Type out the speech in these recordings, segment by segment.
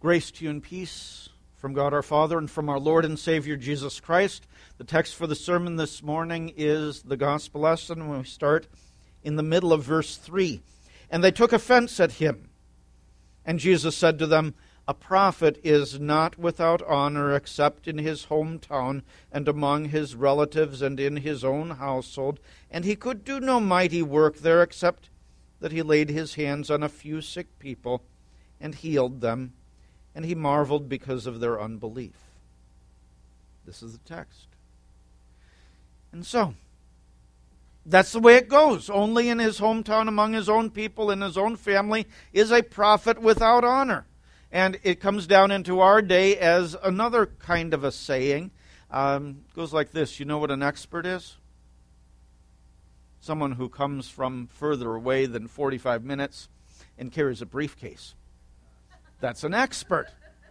Grace to you and peace from God our Father and from our Lord and Savior Jesus Christ. The text for the sermon this morning is the gospel lesson. We start in the middle of verse 3. And they took offense at him. And Jesus said to them, "A prophet is not without honor except in his hometown and among his relatives and in his own household. And he could do no mighty work there except that he laid his hands on a few sick people and healed them. And he marveled because of their unbelief." This is the text. And so, that's the way it goes. Only in his hometown, among his own people, in his own family, is a prophet without honor. And it comes down into our day as another kind of a saying. It goes like this. You know what an expert is? Someone who comes from further away than 45 minutes and carries a briefcase. That's an expert.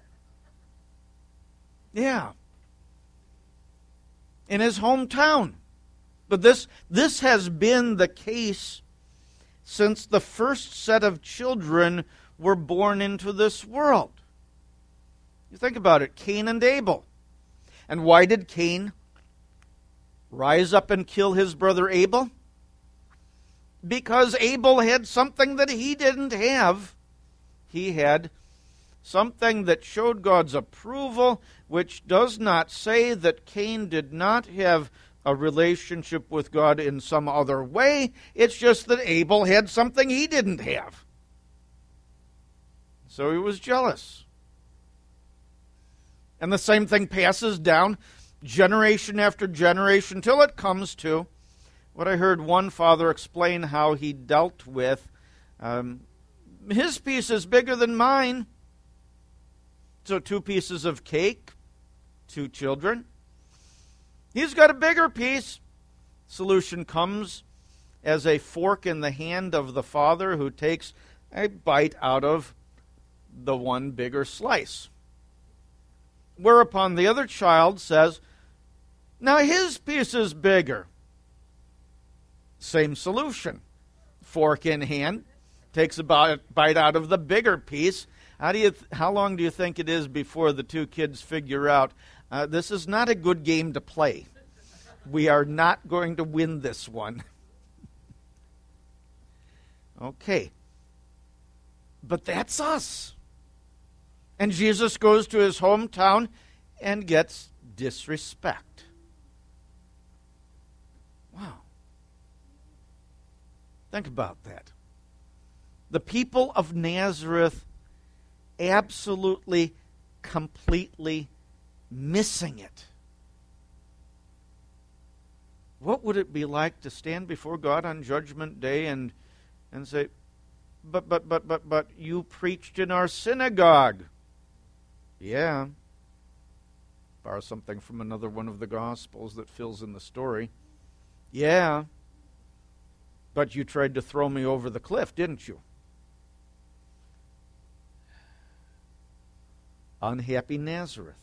Yeah. In his hometown. But this has been the case since the first set of children were born into this world. You think about it, Cain and Abel. And why did Cain rise up and kill his brother Abel? Because Abel had something that he didn't have. He had something that showed God's approval, which does not say that Cain did not have a relationship with God in some other way. It's just that Abel had something he didn't have. So he was jealous. And the same thing passes down generation after generation till it comes to what I heard one father explain how he dealt with. His piece is bigger than mine. So 2 pieces of cake, 2 children. He's got a bigger piece. Solution comes as a fork in the hand of the father who takes a bite out of the one bigger slice. Whereupon the other child says, "Now his piece is bigger." Same solution. Fork in hand, takes a bite out of the bigger piece. How long do you think it is before the 2 kids figure out, this is not a good game to play. We are not going to win this one. Okay. But that's us. And Jesus goes to his hometown and gets disrespect. Wow. Think about that. The people of Nazareth absolutely, completely missing it. What would it be like to stand before God on Judgment Day and say, but you preached in our synagogue. Yeah. Borrow something from another one of the Gospels that fills in the story. Yeah. But you tried to throw me over the cliff, didn't you? Unhappy Nazareth.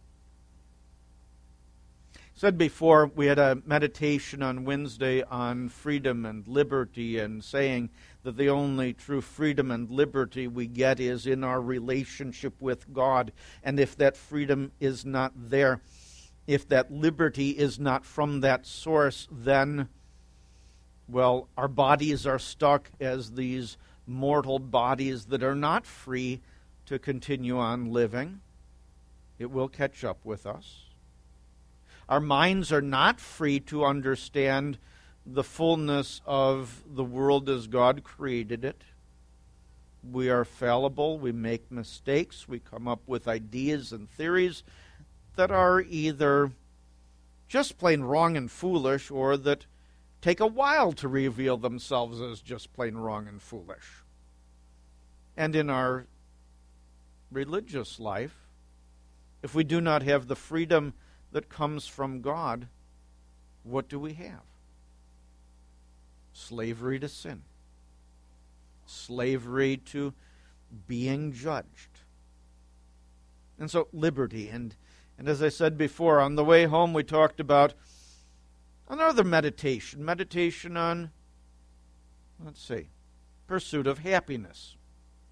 Said before, we had a meditation on Wednesday on freedom and liberty and saying that the only true freedom and liberty we get is in our relationship with God. And if that freedom is not there, if that liberty is not from that source, then, well, our bodies are stuck as these mortal bodies that are not free to continue on living. It will catch up with us. Our minds are not free to understand the fullness of the world as God created it. We are fallible, we make mistakes, we come up with ideas and theories that are either just plain wrong and foolish or that take a while to reveal themselves as just plain wrong and foolish. And in our religious life, if we do not have the freedom that comes from God, what do we have? Slavery to sin. Slavery to being judged. And so liberty. And as I said before, on the way home we talked about another meditation. Meditation on, pursuit of happiness.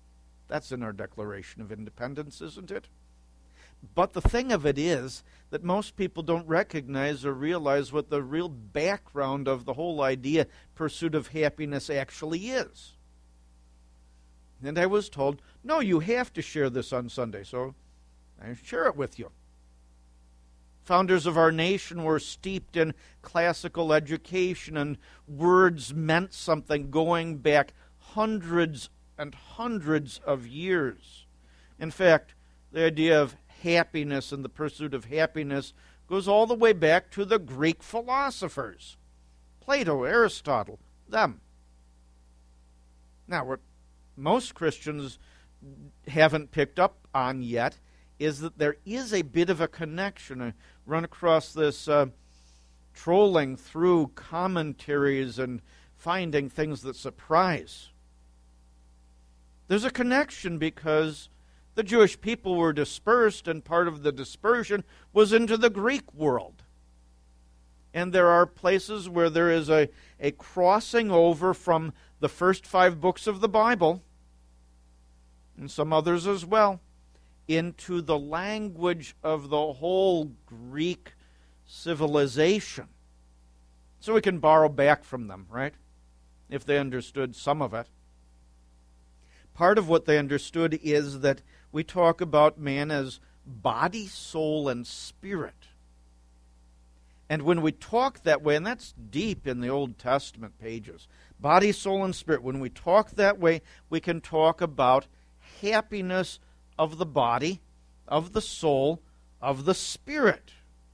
That's in our Declaration of Independence, isn't it? But the thing of it is that most people don't recognize or realize what the real background of the whole idea, pursuit of happiness, actually is. And I was told, no, you have to share this on Sunday, so I share it with you. Founders of our nation were steeped in classical education, and words meant something going back hundreds and hundreds of years. In fact, the idea of happiness and the pursuit of happiness goes all the way back to the Greek philosophers. Plato, Aristotle, them. Now, what most Christians haven't picked up on yet is that there is a bit of a connection. I run across this trolling through commentaries and finding things that surprise. There's a connection because the Jewish people were dispersed, and part of the dispersion was into the Greek world. And there are places where there is a crossing over from the first 5 books of the Bible, and some others as well, into the language of the whole Greek civilization. So we can borrow back from them, right? If they understood some of it. Part of what they understood is that we talk about man as body, soul, and spirit. And when we talk that way, and that's deep in the Old Testament pages, body, soul, and spirit, when we talk that way, we can talk about happiness of the body, of the soul, of the spirit.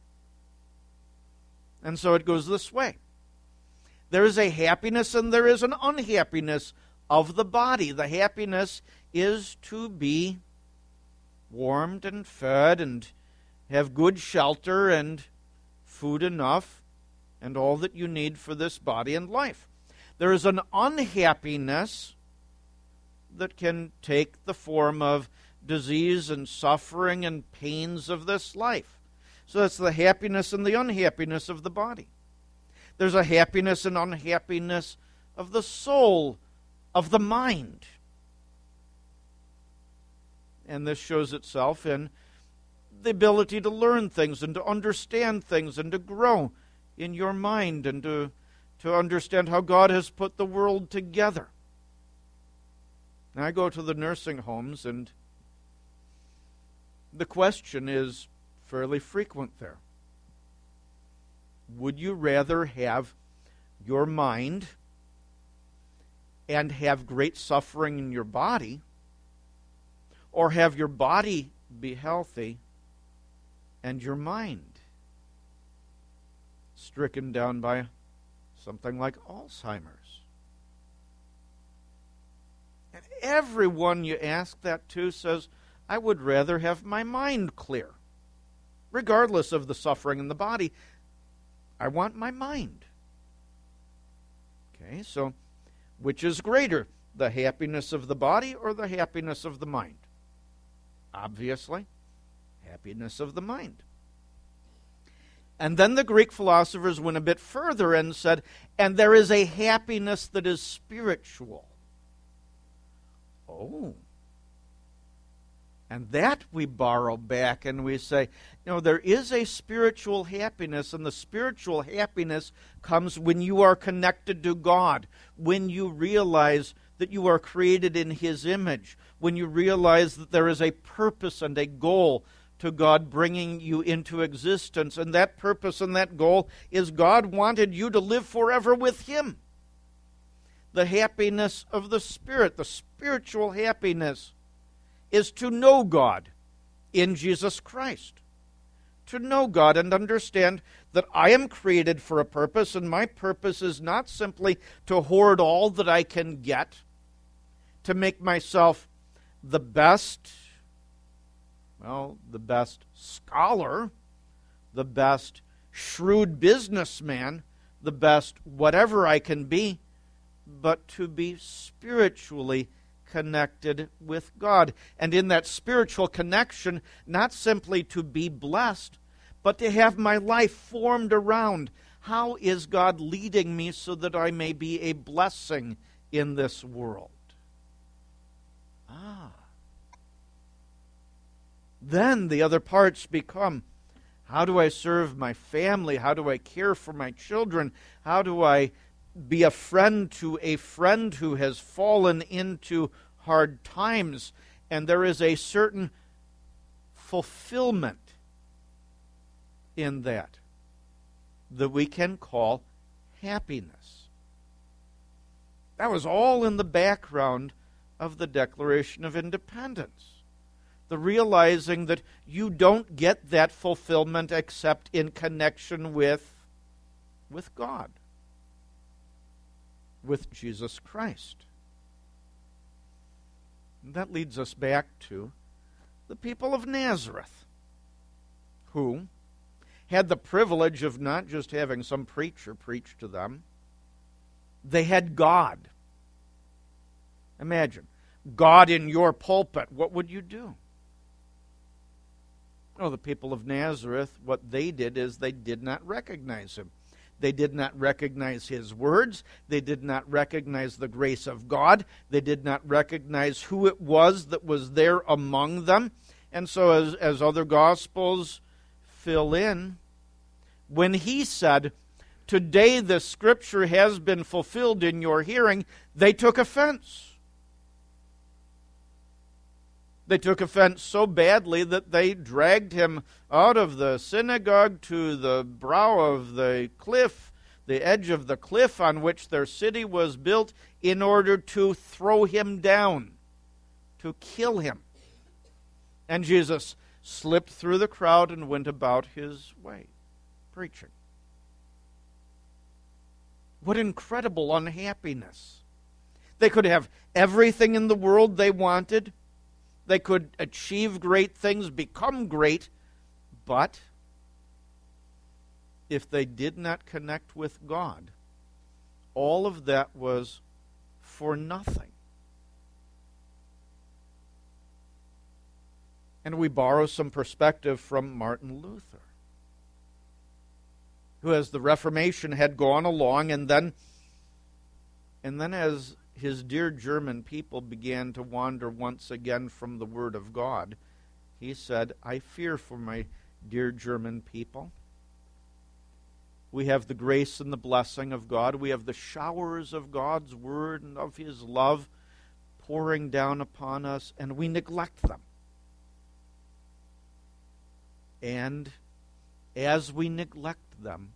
And so it goes this way. There is a happiness and there is an unhappiness of the body. The happiness is to be warmed and fed and have good shelter and food enough and all that you need for this body and life. There is an unhappiness that can take the form of disease and suffering and pains of this life. So that's the happiness and the unhappiness of the body. There's a happiness and unhappiness of the soul, of the mind. And this shows itself in the ability to learn things and to understand things and to grow in your mind and to understand how God has put the world together. Now, I go to the nursing homes, and the question is fairly frequent there. Would you rather have your mind and have great suffering in your body, or have your body be healthy and your mind stricken down by something like Alzheimer's? And everyone you ask that to says, I would rather have my mind clear. Regardless of the suffering in the body, I want my mind. Okay, so which is greater, the happiness of the body or the happiness of the mind? Obviously, happiness of the mind. And then the Greek philosophers went a bit further and said, and there is a happiness that is spiritual. Oh. And that we borrow back and we say, there is a spiritual happiness, and the spiritual happiness comes when you are connected to God, when you realize that you are created in His image, when you realize that there is a purpose and a goal to God bringing you into existence, and that purpose and that goal is God wanted you to live forever with Him. The happiness of the Spirit, the spiritual happiness, is to know God in Jesus Christ. To know God and understand that I am created for a purpose, and my purpose is not simply to hoard all that I can get, to make myself the best scholar, the best shrewd businessman, the best whatever I can be, but to be spiritually connected with God. And in that spiritual connection, not simply to be blessed, but to have my life formed around how is God leading me so that I may be a blessing in this world. Then the other parts become, how do I serve my family? How do I care for my children? How do I be a friend to a friend who has fallen into hard times? And there is a certain fulfillment in that we can call happiness. That was all in the background of the Declaration of Independence. The realizing that you don't get that fulfillment except in connection with God, with Jesus Christ. And that leads us back to the people of Nazareth, who had the privilege of not just having some preacher preach to them. They had God. Imagine, God in your pulpit. What would you do? Oh, the people of Nazareth, what they did is they did not recognize him. They did not recognize his words. They did not recognize the grace of God. They did not recognize who it was that was there among them. And so as other Gospels fill in, when he said, "Today the Scripture has been fulfilled in your hearing," they took offense. They took offense so badly that they dragged him out of the synagogue to the brow of the cliff, the edge of the cliff on which their city was built, in order to throw him down, to kill him. And Jesus slipped through the crowd and went about his way, preaching. What incredible unhappiness. They could have everything in the world they wanted. They could achieve great things, become great, but if they did not connect with God, all of that was for nothing. And we borrow some perspective from Martin Luther, who, as the Reformation had gone along, and then as his dear German people began to wander once again from the Word of God, he said, "I fear for my dear German people. We have the grace and the blessing of God. We have the showers of God's Word and of His love pouring down upon us, and we neglect them. And as we neglect them,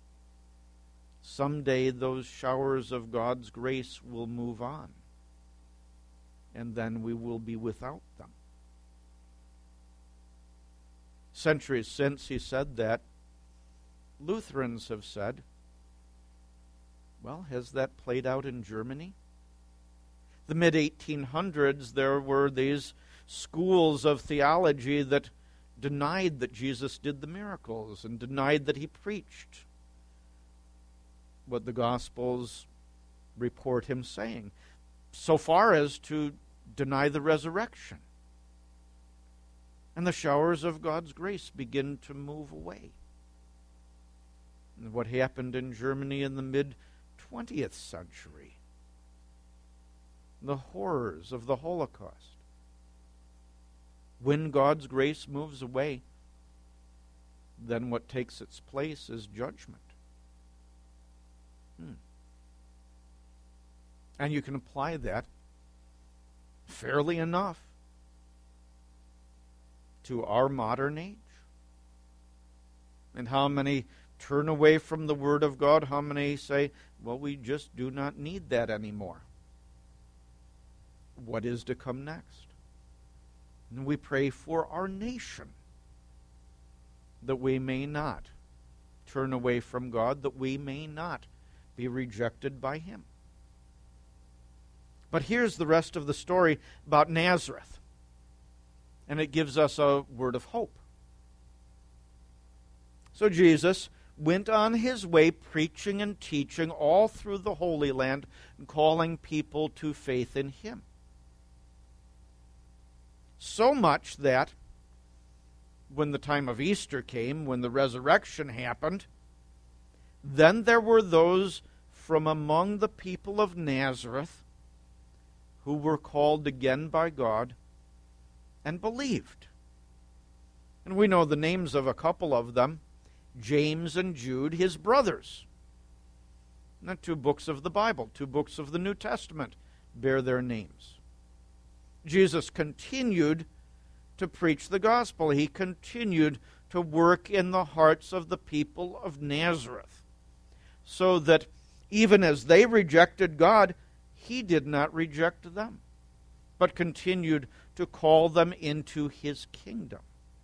someday those showers of God's grace will move on, and then we will be without them." Centuries since he said that, Lutherans have said, well, has that played out in Germany? The mid-1800s, there were these schools of theology that denied that Jesus did the miracles and denied that he preached what the Gospels report him saying, so far as to deny the resurrection. And the showers of God's grace begin to move away. And what happened in Germany in the mid-20th century, the horrors of the Holocaust. When God's grace moves away, then what takes its place is judgment. And you can apply that fairly enough to our modern age. And how many turn away from the Word of God? How many say, well, we just do not need that anymore? What is to come next? And we pray for our nation, that we may not turn away from God, that we may not be rejected by Him. But here's the rest of the story about Nazareth, and it gives us a word of hope. So Jesus went on his way preaching and teaching all through the Holy Land and calling people to faith in Him. So much that when the time of Easter came, when the resurrection happened, then there were those from among the people of Nazareth who were called again by God and believed. And we know the names of a couple of them, James and Jude, his brothers. And the 2 books of the Bible, 2 books of the New Testament bear their names. Jesus continued to preach the gospel. He continued to work in the hearts of the people of Nazareth, so that even as they rejected God, he did not reject them, but continued to call them into his kingdom.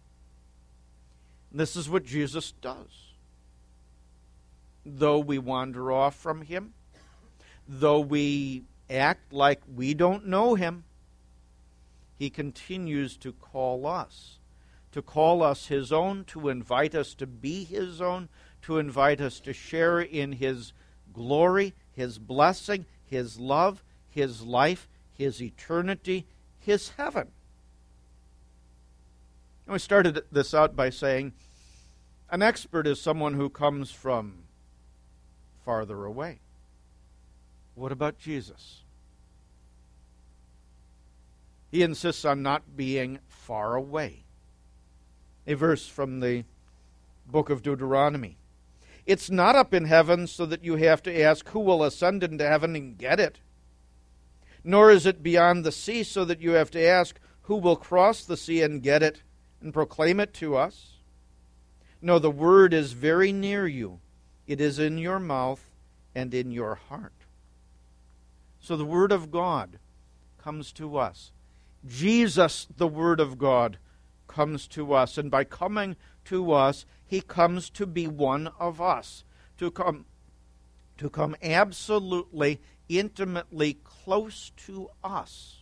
This is what Jesus does. Though we wander off from him, though we act like we don't know him, he continues to call us his own, to invite us to be his own, to invite us to share in his glory, his blessing, his love, his life, his eternity, his heaven. And we started this out by saying an expert is someone who comes from farther away. What about Jesus? He insists on not being far away. A verse from the book of Deuteronomy. It's not up in heaven so that you have to ask who will ascend into heaven and get it. Nor is it beyond the sea so that you have to ask who will cross the sea and get it and proclaim it to us. No, the word is very near you. It is in your mouth and in your heart. So the word of God comes to us. Jesus, the word of God, comes to us. And by coming to us, he comes to be one of us. To come absolutely, intimately close to us.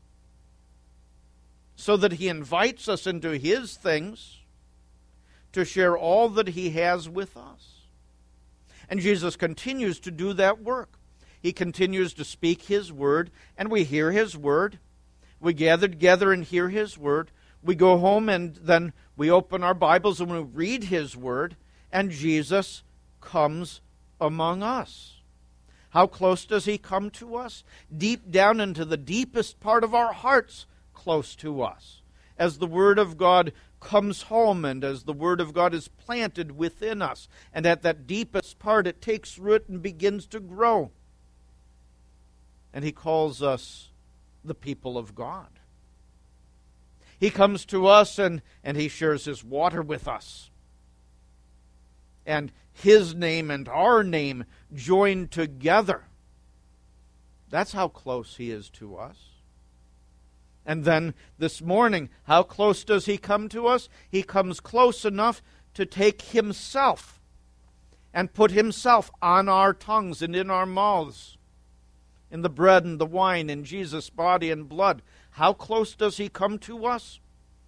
So that he invites us into his things, to share all that he has with us. And Jesus continues to do that work. He continues to speak his word, and we hear his word. We gather together and hear his word. We go home and then we open our Bibles and we read his word, and Jesus comes among us. How close does he come to us? Deep down into the deepest part of our hearts, close to us. As the word of God comes home and as the word of God is planted within us, and at that deepest part it takes root and begins to grow. And he calls us the people of God. He comes to us and he shares his water with us. And his name and our name joined together. That's how close he is to us. And then this morning, how close does he come to us? He comes close enough to take himself and put himself on our tongues and in our mouths, in the bread and the wine, in Jesus' body and blood. How close does he come to us?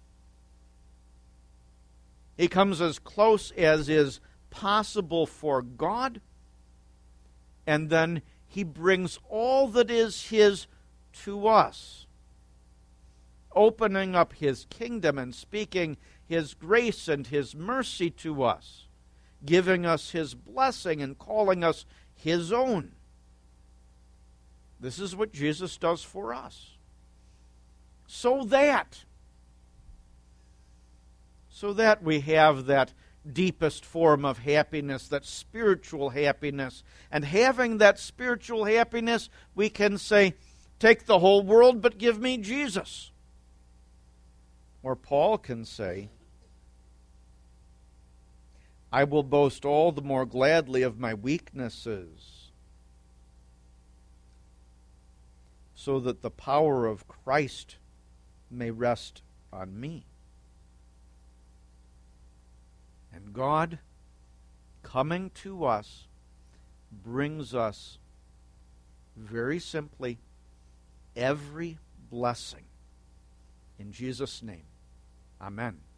He comes as close as is possible for God, and then he brings all that is his to us, opening up his kingdom and speaking his grace and his mercy to us, giving us his blessing and calling us his own. This is what Jesus does for us. So that we have that deepest form of happiness, that spiritual happiness. And having that spiritual happiness, we can say, take the whole world, but give me Jesus. Or Paul can say, I will boast all the more gladly of my weaknesses, so that the power of Christ may rest on me. And God, coming to us, brings us, very simply, every blessing. In Jesus' name, amen.